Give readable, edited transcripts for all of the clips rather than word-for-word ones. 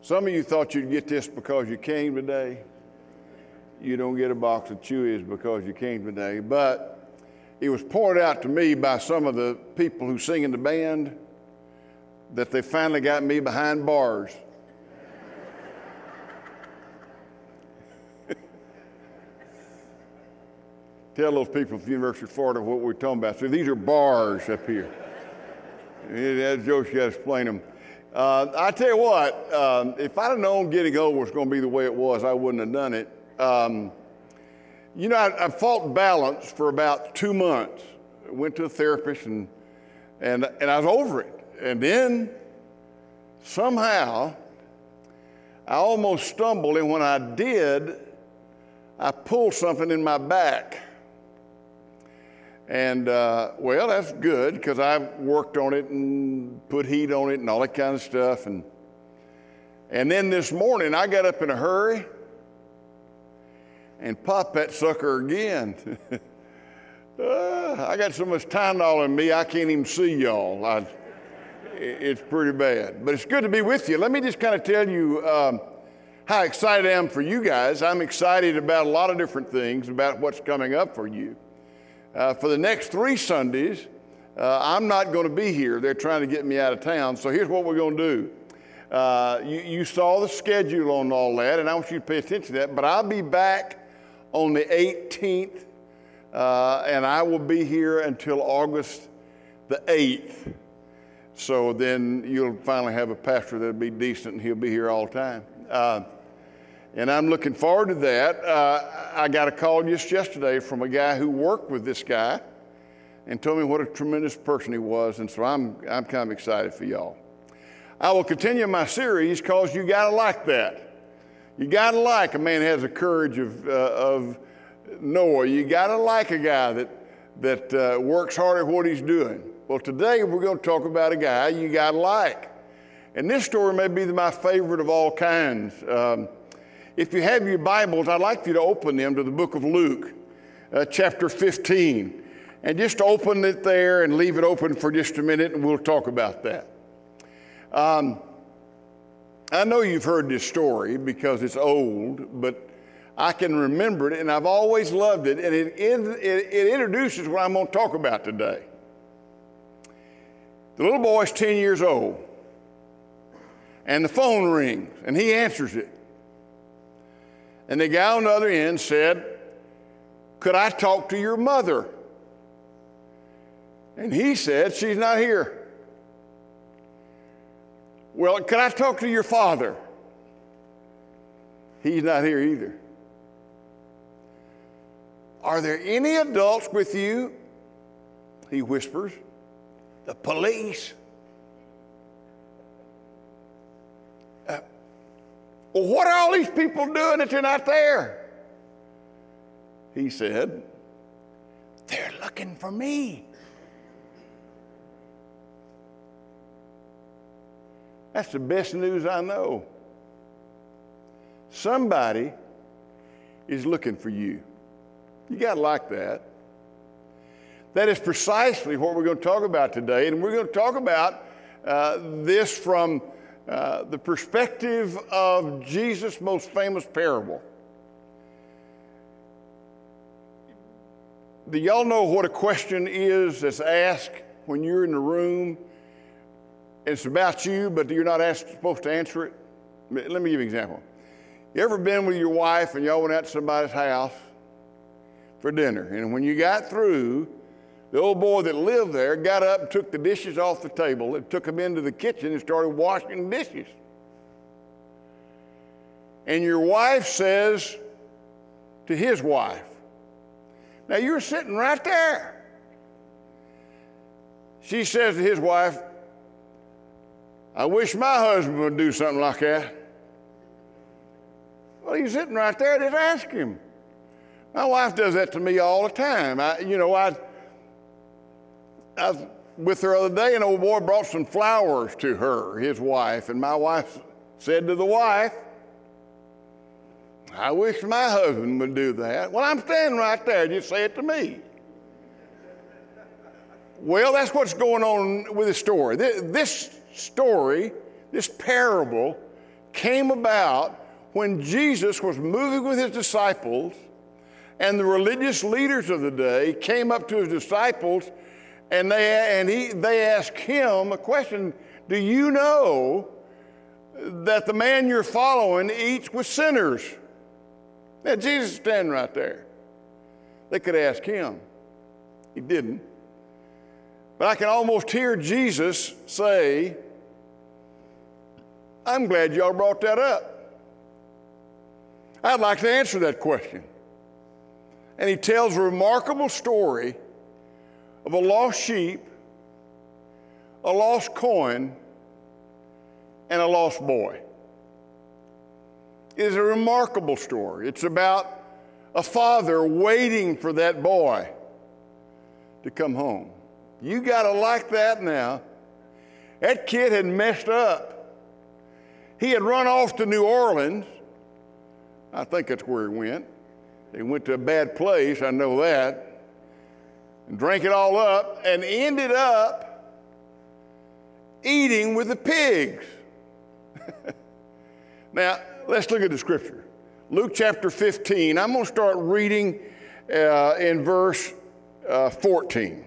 Some of you thought you'd get this because you came today. You don't get a box of Chewies because you came today. But it was pointed out to me by some of the people who sing in the band that they finally got me behind bars. Tell those people at the University of Florida what we're talking about. So these are bars up here. That's Joe, you got to explain them. I tell you what, if I'd have known getting old was going to be the way it was, I wouldn't have done it. I fought balance for about 2 months. I went to a therapist and I was over it. And then somehow I almost stumbled, and when I did, I pulled something in my back. And, well, that's good because I've worked on it and put heat on it and all that kind of stuff. And then this morning, I got up in a hurry and popped that sucker again. I got so much Tylenol in me, I can't even see y'all. It's pretty bad. But it's good to be with you. Let me just kind of tell you how excited I am for you guys. I'm excited about a lot of different things about what's coming up for you. For the next 3 Sundays, I'm not going to be here. They're trying to get me out of town. So here's what we're going to do. You saw the schedule on all that, and I want you to pay attention to that. But I'll be back on the 18th, and I will be here until August the 8th. So then you'll finally have a pastor that'll be decent, and he'll be here all the time. And I'm looking forward to that. I got a call just yesterday from a guy who worked with this guy and told me what a tremendous person he was, and so I'm kind of excited for y'all. I will continue my series because you got to like that. You got to like a man who has the courage of Noah. You got to like a guy that works hard at what he's doing. Well, today we're going to talk about a guy you got to like. And this story may be my favorite of all kinds. If you have your Bibles, I'd like you to open them to the book of Luke, chapter 15. And just open it there and leave it open for just a minute, and we'll talk about that. I know you've heard this story because it's old, but I can remember it, and I've always loved it. And it introduces what I'm going to talk about today. The little boy's 10 years old, and the phone rings, and he answers it. And the guy on the other end said, "Could I talk to your mother?" And he said, "She's not here." "Well, could I talk to your father?" "He's not here either." "Are there any adults with you?" he whispers. "The police." "Well, what are all these people doing that they're not there?" He said, "They're looking for me." That's the best news I know. Somebody is looking for you. You got to like that. That is precisely what we're going to talk about today, and we're going to talk about this from the perspective of Jesus' most famous parable. Do y'all know what a question is that's asked when you're in the room? It's about you, but you're not supposed to answer it. Let me give you an example. You ever been with your wife and y'all went out to somebody's house for dinner, and when you got through, the old boy that lived there got up and took the dishes off the table and took them into the kitchen and started washing dishes. And your wife says to his wife, now you're sitting right there. She says to his wife, "I wish my husband would do something like that." Well, he's sitting right there, just ask him. My wife does that to me all the time. I was with her the other day, and an old boy brought some flowers to her, his wife, and my wife said to the wife, "I wish my husband would do that." Well, I'm standing right there, just say it to me. Well, that's what's going on with the story. This story, this parable, came about when Jesus was moving with his disciples, and the religious leaders of the day came up to his disciples, and they asked him a question: do you know that the man you're following eats with sinners? Now, Jesus is standing right there. They could ask him. He didn't. But I can almost hear Jesus say, I'm glad y'all brought that up. I'd like to answer that question. And he tells a remarkable story of a lost sheep, a lost coin, and a lost boy. It is a remarkable story. It's about a father waiting for that boy to come home. You got to like that now. That kid had messed up. He had run off to New Orleans. I think that's where he went. He went to a bad place, I know that, and drank it all up and ended up eating with the pigs. Now, let's look at the scripture. Luke chapter 15. I'm going to start reading in verse 14.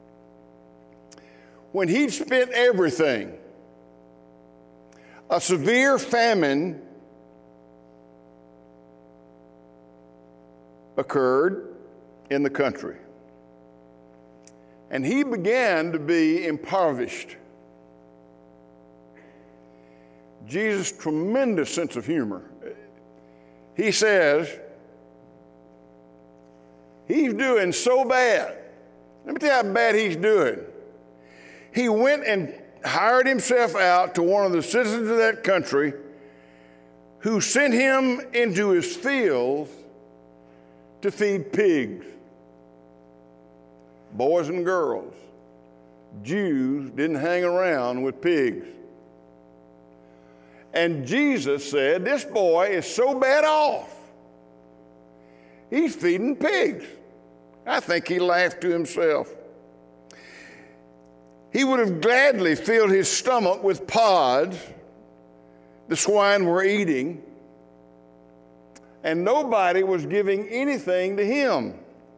When he'd spent everything, a severe famine occurred in the country, and he began to be impoverished. Jesus' tremendous sense of humor. He says, he's doing so bad. Let me tell you how bad he's doing. He went and hired himself out to one of the citizens of that country, who sent him into his fields to feed pigs. Boys and girls. Jews didn't hang around with pigs. And Jesus said, this boy is so bad off, he's feeding pigs. I think he laughed to himself. He would have gladly filled his stomach with pods the swine were eating, and nobody was giving anything to him.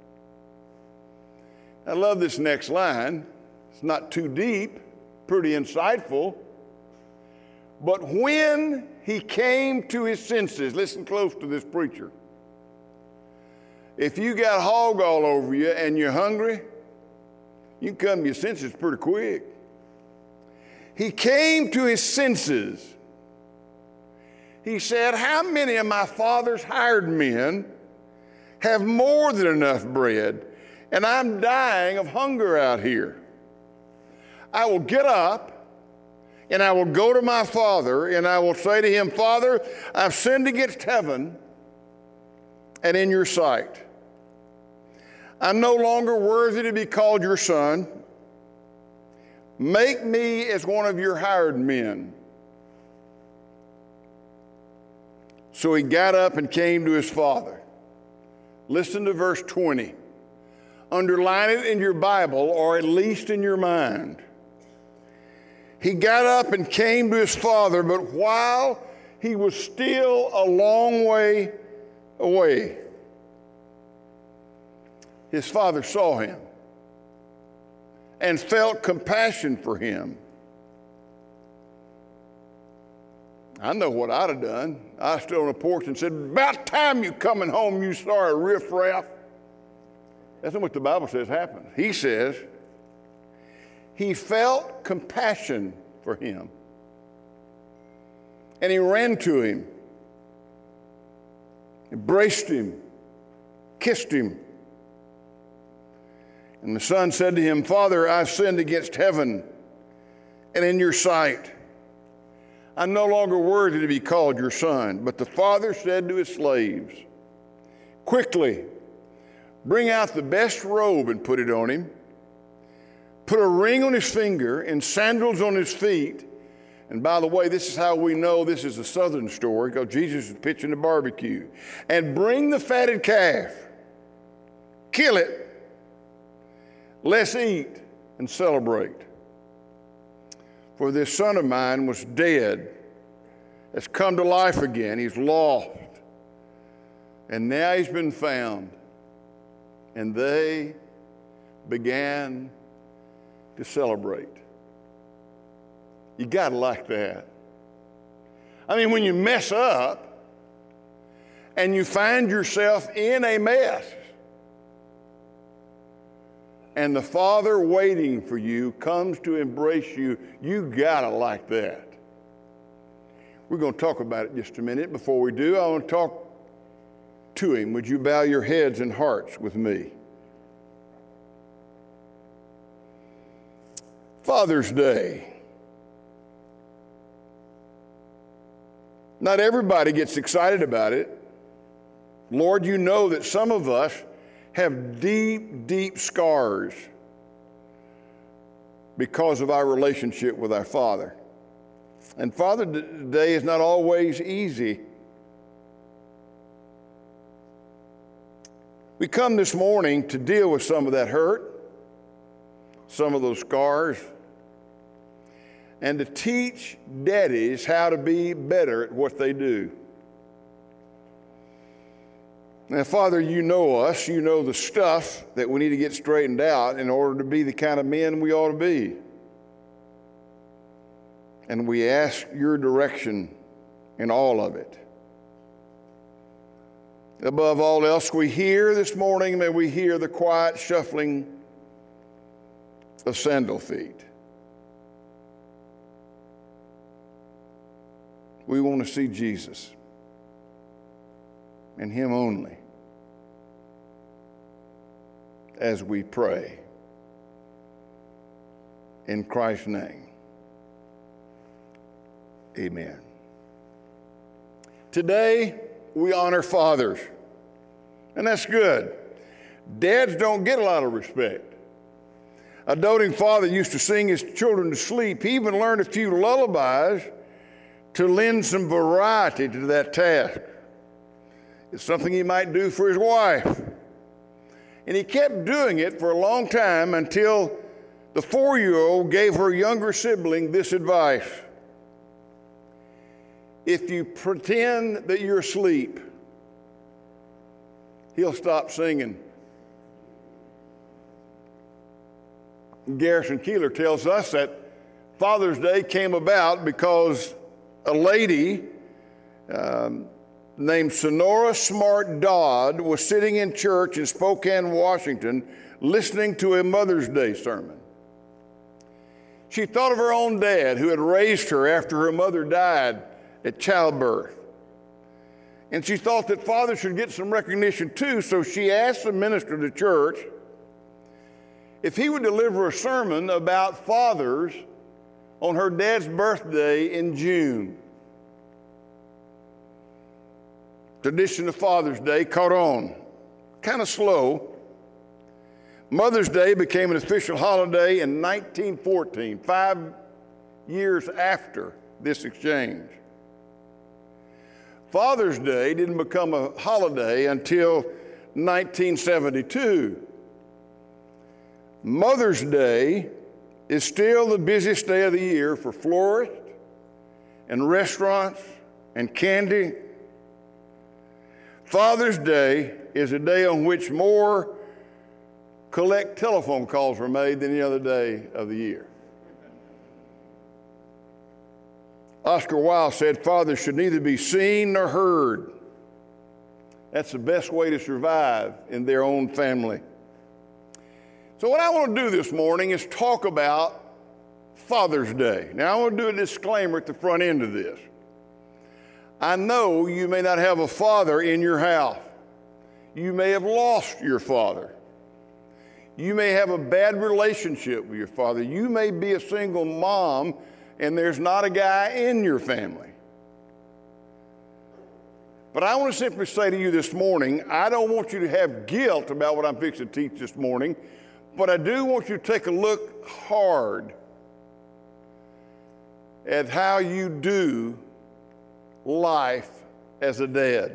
I love this next line. It's not too deep, pretty insightful. But when he came to his senses, listen close to this preacher. If you got hog all over you and you're hungry, you can come to your senses pretty quick. He came to his senses. He said, how many of my father's hired men have more than enough bread, and I'm dying of hunger out here? I will get up, and I will go to my father, and I will say to him, Father, I've sinned against heaven and in your sight. I'm no longer worthy to be called your son. Make me as one of your hired men. So he got up and came to his father. Listen to verse 20. Underline it in your Bible, or at least in your mind. He got up and came to his father, but while he was still a long way away, his father saw him and felt compassion for him. I know what I'd have done. I stood on the porch and said, about time you coming home, you sorry riffraff. That's not what the Bible says happened. He says, he felt compassion for him. And he ran to him, embraced him, kissed him. And the son said to him, Father, I've sinned against heaven and in your sight. I'm no longer worthy to be called your son. But the father said to his slaves, quickly, bring out the best robe and put it on him. Put a ring on his finger and sandals on his feet. And by the way, this is how we know this is a southern story, because Jesus is pitching a barbecue. And bring the fatted calf. Kill it. Let's eat and celebrate. For this son of mine was dead has come to life again. He's lost. And now he's been found. And they began to celebrate. You got to like that. I mean, when you mess up and you find yourself in a mess, and the Father waiting for you comes to embrace you, you got to like that. We're going to talk about it just a minute. Before we do, I want to talk to him. Would you bow your heads and hearts with me? Father's Day. Not everybody gets excited about it. Lord, you know that some of us have deep, deep scars because of our relationship with our Father. And Father's Day is not always easy. We come this morning to deal with some of that hurt, some of those scars, and to teach daddies how to be better at what they do. Now, Father, you know us. You know the stuff that we need to get straightened out in order to be the kind of men we ought to be. And we ask your direction in all of it. Above all else we hear this morning, may we hear the quiet shuffling of sandal feet. We want to see Jesus and him only as we pray in Christ's name. Amen. Today, we honor fathers, and that's good. Dads don't get a lot of respect. A doting father used to sing his children to sleep. He even learned a few lullabies to lend some variety to that task. It's something he might do for his wife. And he kept doing it for a long time until the 4-year-old gave her younger sibling this advice. If you pretend that you're asleep, he'll stop singing. Garrison Keillor tells us that Father's Day came about because a lady named Sonora Smart Dodd was sitting in church in Spokane, Washington, listening to a Mother's Day sermon. She thought of her own dad who had raised her after her mother died at childbirth. And she thought that fathers should get some recognition too, so she asked the minister of the church if he would deliver a sermon about fathers on her dad's birthday in June. Tradition of Father's Day caught on, kind of slow. Mother's Day became an official holiday in 1914, 5 years after this exchange. Father's Day didn't become a holiday until 1972. Mother's Day is still the busiest day of the year for florists and restaurants and candy. Father's Day is a day on which more collect telephone calls were made than any other day of the year. Oscar Wilde said, fathers should neither be seen nor heard. That's the best way to survive in their own family. So what I want to do this morning is talk about Father's Day. Now, I want to do a disclaimer at the front end of this. I know you may not have a father in your house. You may have lost your father. You may have a bad relationship with your father. You may be a single mom and there's not a guy in your family. But I want to simply say to you this morning, I don't want you to have guilt about what I'm fixing to teach this morning, but I do want you to take a look hard at how you do life as a dad.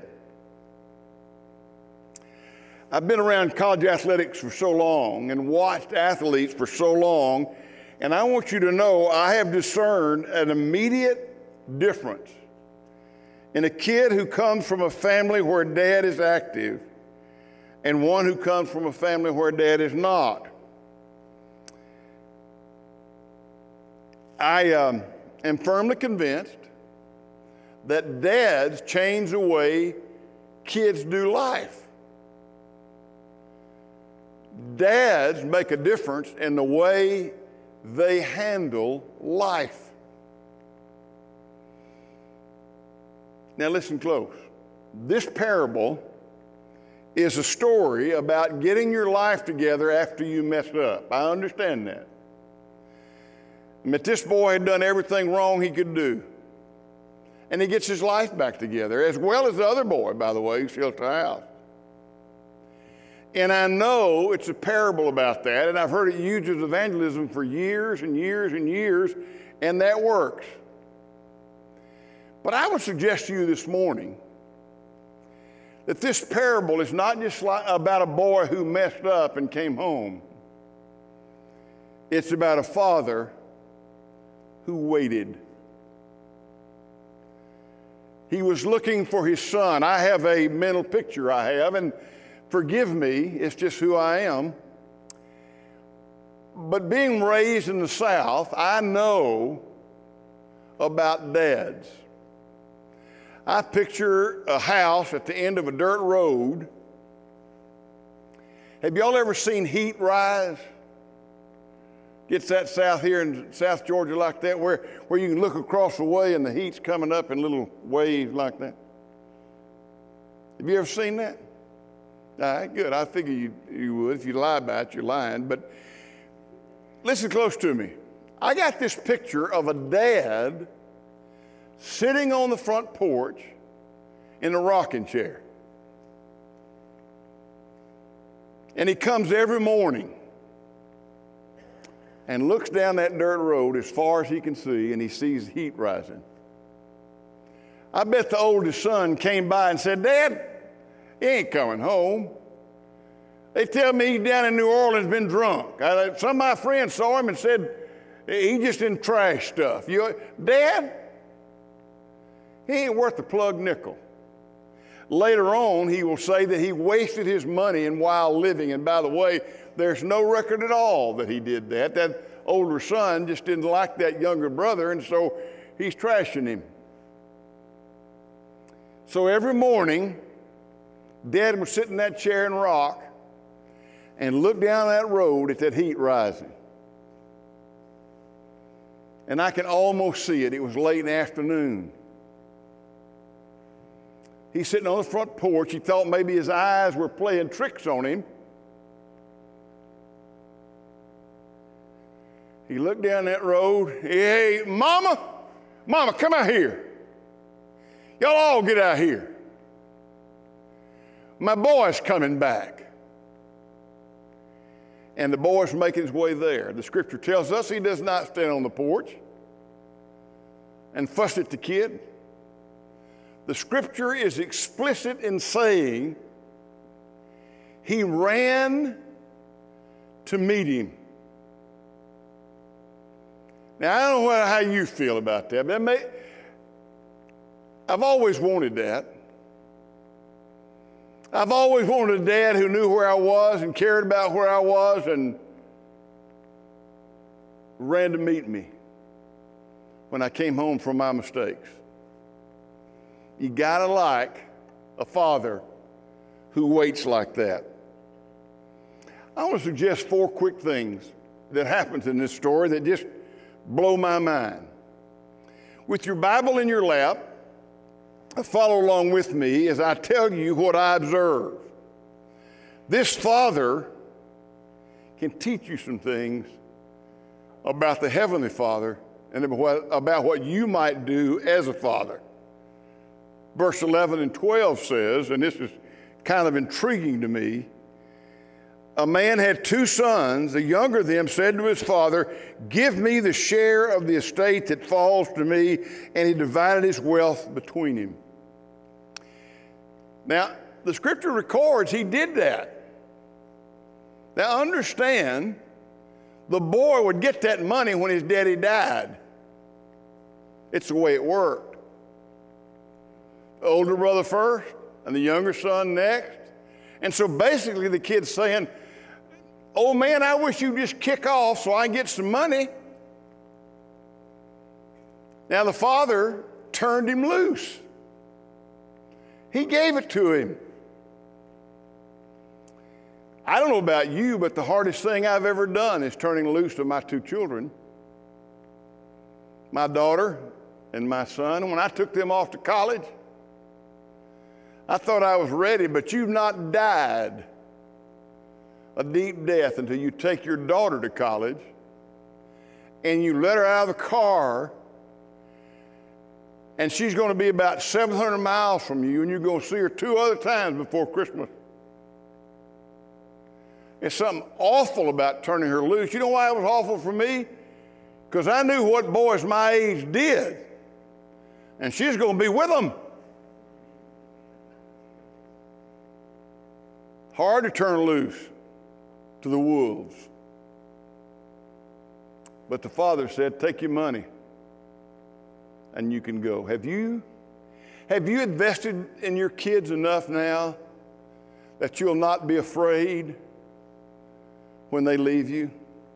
I've been around college athletics for so long and watched athletes for so long, and I want you to know I have discerned an immediate difference in a kid who comes from a family where dad is active and one who comes from a family where dad is not. I am firmly convinced that dads change the way kids do life. Dads make a difference in the way they handle life. Now listen close. This parable is a story about getting your life together after you mess up. I understand that. But this boy had done everything wrong he could do. And he gets his life back together, as well as the other boy, by the way, who sells the house. And I know it's a parable about that, and I've heard it used as evangelism for years and years and years, and that works. But I would suggest to you this morning that this parable is not just about a boy who messed up and came home. It's about a father who waited. He was looking for his son. I have a mental picture and forgive me, it's just who I am. But being raised in the South, I know about dads. I picture a house at the end of a dirt road. Have y'all ever seen heat rise? Gets that south here in South Georgia like that, where you can look across the way and the heat's coming up in little waves like that. Have you ever seen that? All right, good. I figure you would. If you lie about it, you're lying. But listen close to me. I got this picture of a dad sitting on the front porch in a rocking chair. And he comes every morning and looks down that dirt road as far as he can see, and he sees the heat rising. I bet the oldest son came by and said, "Dad, he ain't coming home. They tell me he's down in New Orleans, been drunk. Some of my friends saw him and said, he just in trash stuff. Dad, he ain't worth a plug nickel." Later on, he will say that he wasted his money in wild living. And by the way, there's no record at all that he did that. That older son just didn't like that younger brother, and so he's trashing him. So every morning, Dad would sit in that chair and rock and look down that road at that heat rising. And I can almost see it. It was late in the afternoon. He's sitting on the front porch. He thought maybe his eyes were playing tricks on him. He looked down that road. Hey, Mama, come out here. Y'all all get out here. My boy's coming back. And the boy's making his way there. The scripture tells us he does not stand on the porch and fuss at the kid. The scripture is explicit in saying he ran to meet him. Now, I don't know how you feel about that, but I've always wanted that. I've always wanted a dad who knew where I was and cared about where I was and ran to meet me when I came home from my mistakes. You gotta like a father who waits like that. I want to suggest 4 quick things that happens in this story that just blow my mind. With your Bible in your lap, follow along with me as I tell you what I observe. This father can teach you some things about the Heavenly Father and about what you might do as a father. Verse 11 and 12 says, and this is kind of intriguing to me, a man had 2 sons. The younger of them said to his father, "Give me the share of the estate that falls to me," and he divided his wealth between him. Now, the scripture records he did that. Now, understand, the boy would get that money when his daddy died. It's the way it worked. older brother first and the younger son next. And so basically the kid's saying, "Oh man, I wish you'd just kick off so I can get some money." Now the father turned him loose. He gave it to him. I don't know about you, but the hardest thing I've ever done is turning loose to my two children, my daughter and my son. And when I took them off to college, I thought I was ready, but you've not died a deep death until you take your daughter to college and you let her out of the car, and she's going to be about 700 miles from you, and you're going to see her 2 other times before Christmas. It's something awful about turning her loose. You know why it was awful for me? Because I knew what boys my age did, and she's going to be with them. Hard to turn loose to the wolves. But the father said, "Take your money and you can go." Have you invested in your kids enough now that you'll not be afraid when they leave you?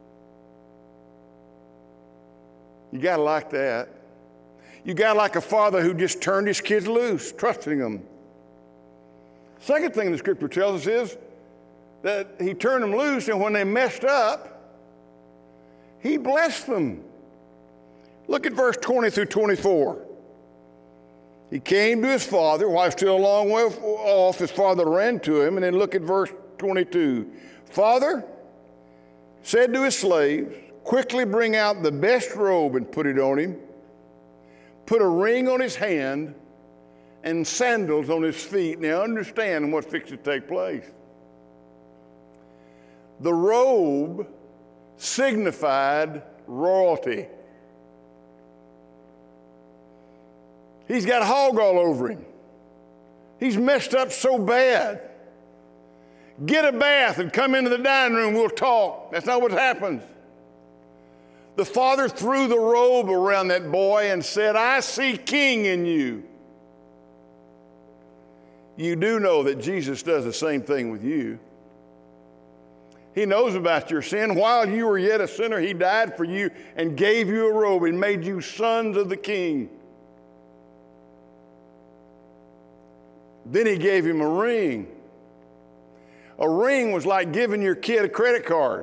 You got to like that. You got to like a father who just turned his kids loose, trusting them. Second thing the scripture tells us is that he turned them loose, and when they messed up, he blessed them. Look at verse 20 through 24. He came to his father. While still a long way off, his father ran to him. And then look at verse 22. Father said to his slaves, "Quickly bring out the best robe and put it on him. Put a ring on his hand and sandals on his feet." Now understand what's fixing to take place. The robe signified royalty. He's got hog all over him. He's messed up so bad. Get a bath and come into the dining room, we'll talk. That's not what happens. The father threw the robe around that boy and said, "I see king in you." You do know that Jesus does the same thing with you. He knows about your sin. While you were yet a sinner, he died for you and gave you a robe and made you sons of the king. Then he gave him a ring. A ring was like giving your kid a credit card.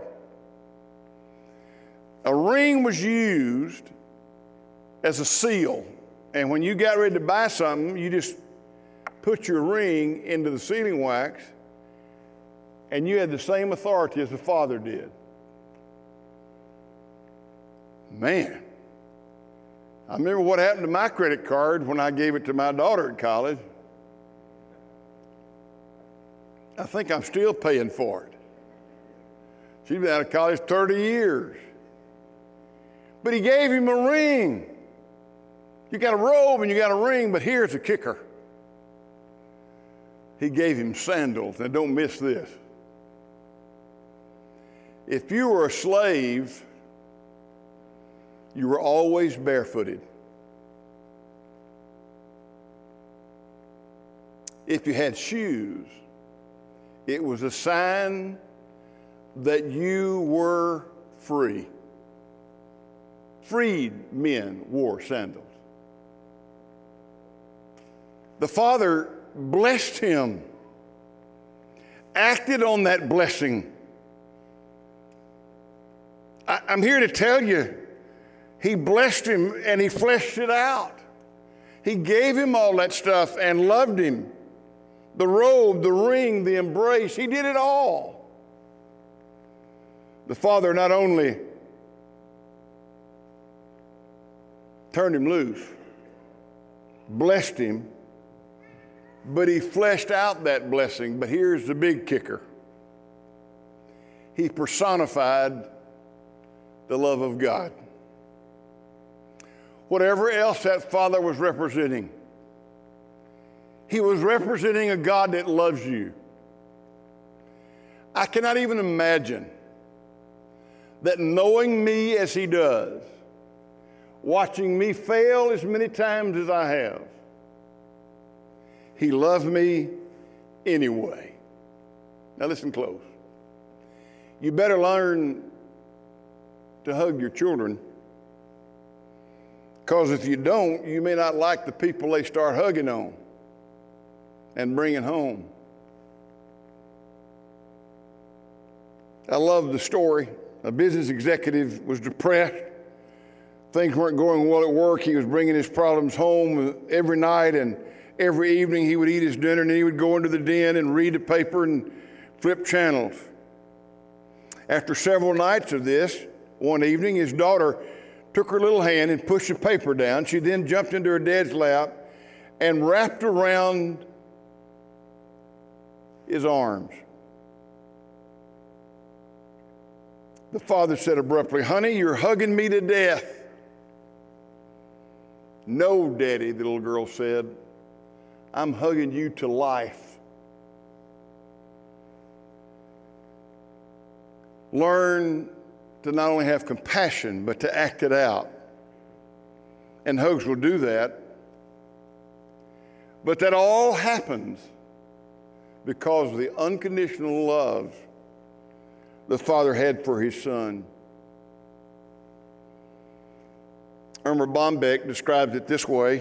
A ring was used as a seal. And when you got ready to buy something, you just put your ring into the sealing wax, and you had the same authority as the father did. Man, I remember what happened to my credit card when I gave it to my daughter at college. I think I'm still paying for it. She's been out of college 30 years. But he gave him a ring. You got a robe and you got a ring, but here's the kicker. He gave him sandals. Now don't miss this. If you were a slave, you were always barefooted. If you had shoes, it was a sign that you were free. Freed men wore sandals. The father blessed him, acted on that blessing. I'm here to tell you, he blessed him and he fleshed it out. He gave him all that stuff and loved him. The robe, the ring, the embrace, he did it all. The father not only turned him loose, blessed him, but he fleshed out that blessing. But here's the big kicker. He personified the love of God. Whatever else that father was representing, he was representing a God that loves you. I cannot even imagine that knowing me as he does, watching me fail as many times as I have, He loved me anyway. Now listen close. You better learn to hug your children, because if you don't, you may not like the people they start hugging on and bringing home. I love the story. A business executive was depressed. Things weren't going well at work. He was bringing his problems home every night, and every evening he would eat his dinner, and then he would go into the den and read the paper and flip channels. After several nights of this, one evening his daughter took her little hand and pushed the paper down. She then jumped into her dad's lap and wrapped around his arms. The father said abruptly, "Honey, you're hugging me to death." "No, Daddy," the little girl said, "I'm hugging you to life." Learn to not only have compassion, but to act it out. And hugs will do that. But that all happens because of the unconditional love the Father had for his Son. Erma Bombeck describes it this way: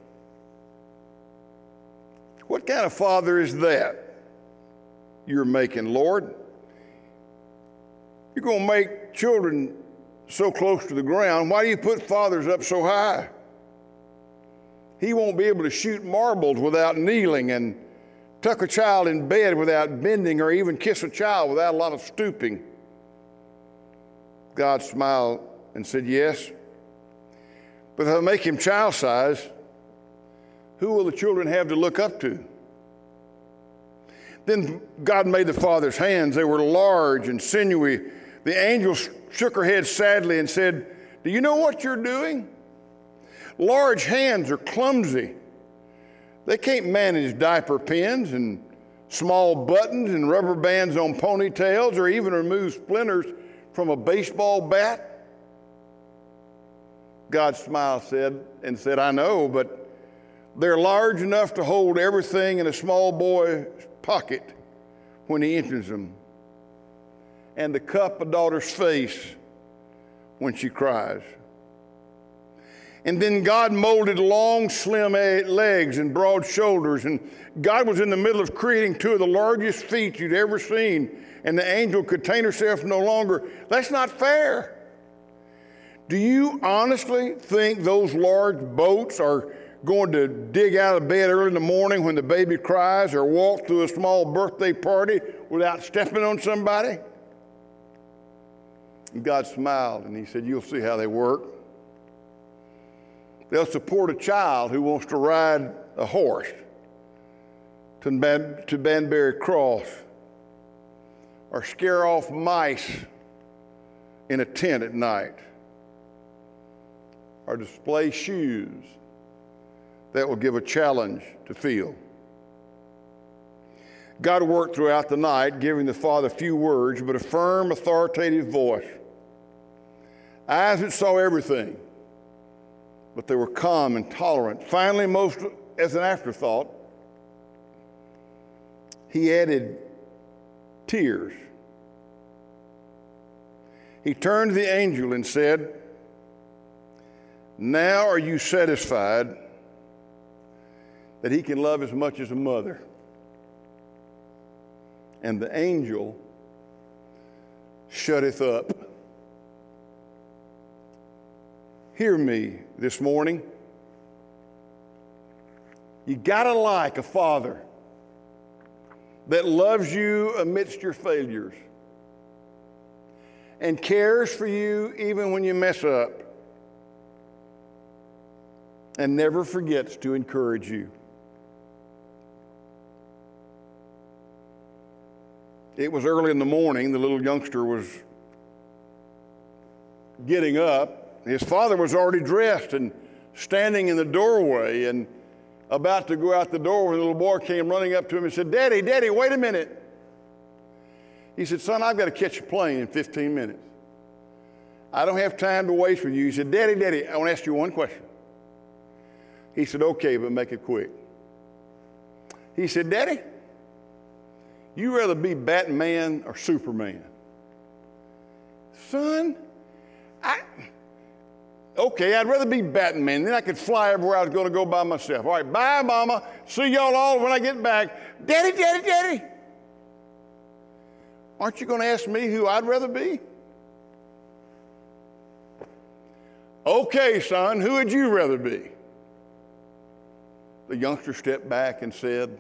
"What kind of father is that you're making, Lord? You're going to make children so close to the ground. Why do you put fathers up so high? He won't be able to shoot marbles without kneeling, and tuck a child in bed without bending, or even kiss a child without a lot of stooping." God smiled and said, "Yes, but if I make him child size, who will the children have to look up to?" Then God made the father's hands. They were large and sinewy. The angel shook her head sadly and said, "Do you know what you're doing? Large hands are clumsy. They can't manage diaper pins and small buttons and rubber bands on ponytails, or even remove splinters from a baseball bat." God smiled and said, "I know, but they're large enough to hold everything in a small boy's pocket when he enters them, and to cup a daughter's face when she cries." And then God molded long, slim legs and broad shoulders, and God was in the middle of creating two of the largest feet you'd ever seen, and the angel could contain herself no longer. That's not fair. Do you honestly think those large boats are going to dig out of bed early in the morning when the baby cries, or walk through a small birthday party without stepping on somebody? And God smiled and he said, "You'll see how they work. They'll support a child who wants to ride a horse to Banbury Cross, or scare off mice in a tent at night, or display shoes that will give a challenge to feel." God worked throughout the night, giving the Father few words, but a firm, authoritative voice. Eyes that saw everything, but they were calm and tolerant. Finally, most as an afterthought, he added tears. He turned to the angel and said, "Now are you satisfied that he can love as much as a mother?" And the angel shutteth up. Hear me this morning. You gotta like a father that loves you amidst your failures and cares for you even when you mess up, and never forgets to encourage you. It was early in the morning. The little youngster was getting up. His father was already dressed and standing in the doorway and about to go out the door when the little boy came running up to him and said, "Daddy, Daddy, wait a minute." He said, "Son, I've got to catch a plane in 15 minutes. I don't have time to waste with you." He said, "Daddy, Daddy, I want to ask you one question." He said, "Okay, but make it quick." He said, Daddy, you rather be Batman or Superman? Son, okay, I'd rather be Batman. Then I could fly everywhere I was going to go by myself. All right, bye, Mama. See y'all all when I get back. Daddy, Daddy, Daddy. Aren't you going to ask me who I'd rather be? Okay, son, who would you rather be? The youngster stepped back and said,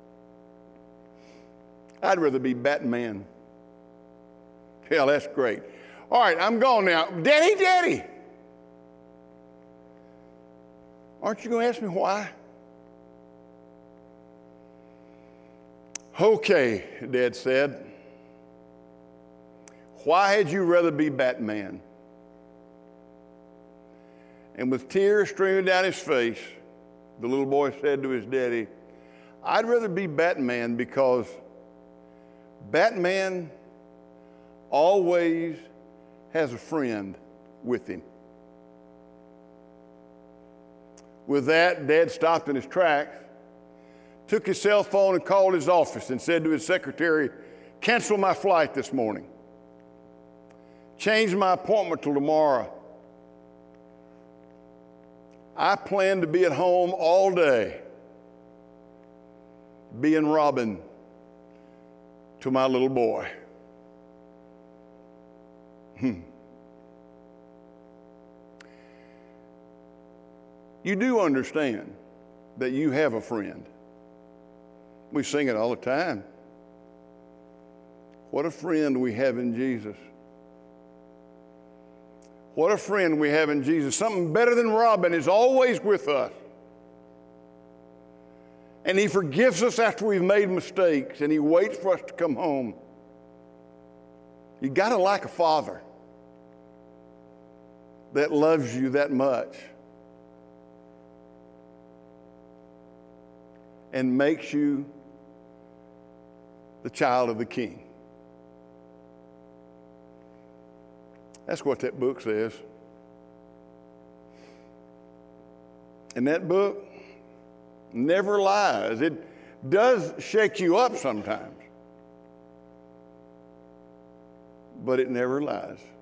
I'd rather be Batman. Hell, that's great. All right, I'm gone now. Daddy, Daddy. Aren't you going to ask me why? Okay, Dad said. Why had you rather be Batman? And with tears streaming down his face, the little boy said to his daddy, I'd rather be Batman because Batman always has a friend with him. With that, Dad stopped in his tracks, took his cell phone and called his office and said to his secretary, cancel my flight this morning. Change my appointment till tomorrow. I plan to be at home all day, being Robin to my little boy. You do understand that you have a friend. We sing it all the time. What a friend we have in Jesus. What a friend we have in Jesus. Something better than Robin is always with us. And he forgives us after we've made mistakes, and he waits for us to come home. You got to like a father that loves you that much and makes you the child of the King. That's what that book says. And that book never lies. It does shake you up sometimes, but it never lies.